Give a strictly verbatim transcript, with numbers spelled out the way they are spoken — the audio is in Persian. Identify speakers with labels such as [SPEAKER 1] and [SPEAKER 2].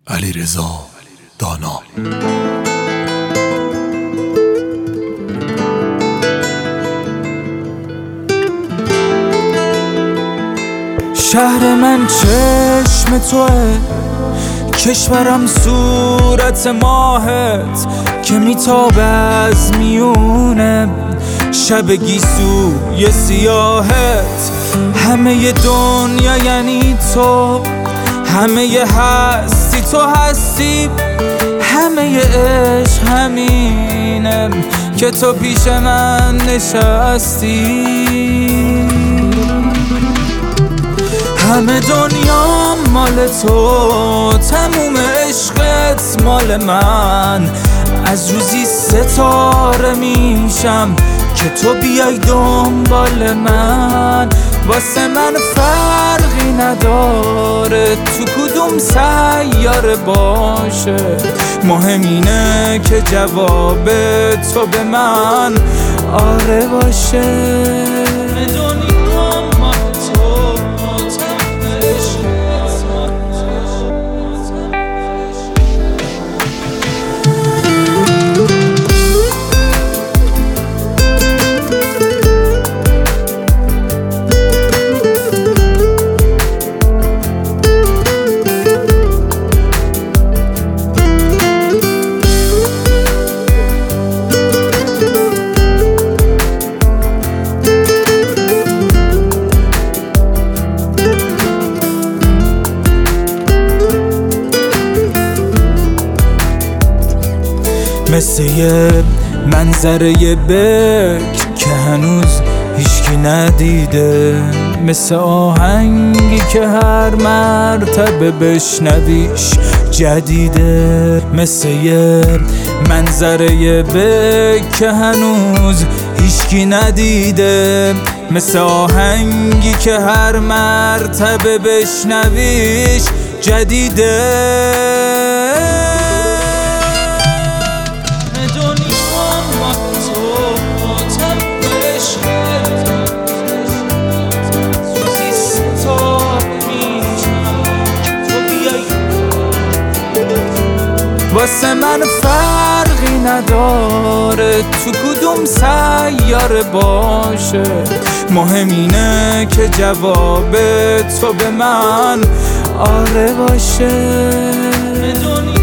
[SPEAKER 1] علیرضا دانا.
[SPEAKER 2] شهر من چشم توه، کشورم صورت ماهت که میتابه از میونه شب گیسوی سیاهت. همه دنیا یعنی تو، همه هستی تو هستی، همه عشق همینه که تو پیش من نشستی. همه دنیا مال تو، تموم عشقت مال من. از روزی ستاره میشم که تو بیای دنبال من. واسه من فرقی نداره تو کدوم سیاره باشه، مهم اینه که جواب تو به من آره باشه. مثل یه منظره بک که هنوز هیچکی ندیده، مثل آهنگی که هر مرتبه بشنویش جدیده. مثل یه منظره بک که هنوز هیچکی ندیده، مثل آهنگی که هر مرتبه بشنویش جدیده. واسه من فرقی نداره تو کدوم سیاره باشه، مهم اینه که جواب تو به من آره باشه.